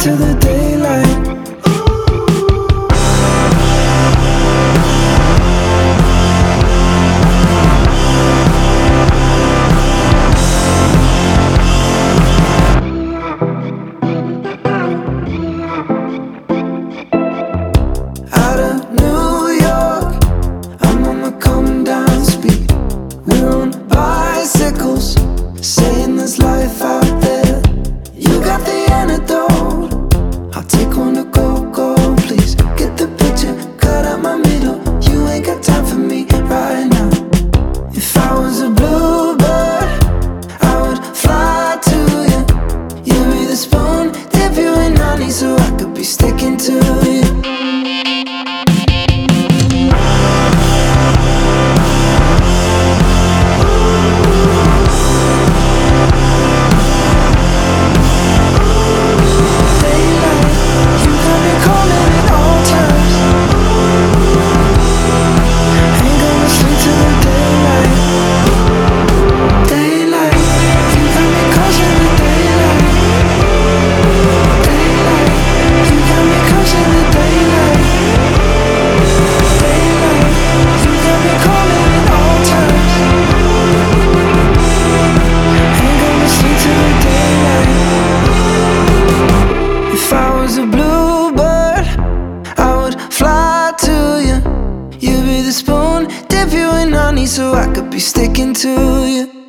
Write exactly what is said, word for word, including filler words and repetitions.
to the daylight. Out of New York, I'm on the come down speed. We're on bicycles, saying there's life out there. You got the antidote, I'll take one to go, go, please. Get the picture, cut out my middle. You ain't got time for me right now. If I was a bluebird, I would fly to you. You'd be the spoon, dip you in honey, so I could be sticking to you. If I was a bluebird, I would fly to you. You'd be the spoon, dip you in honey, so I could be sticking to you.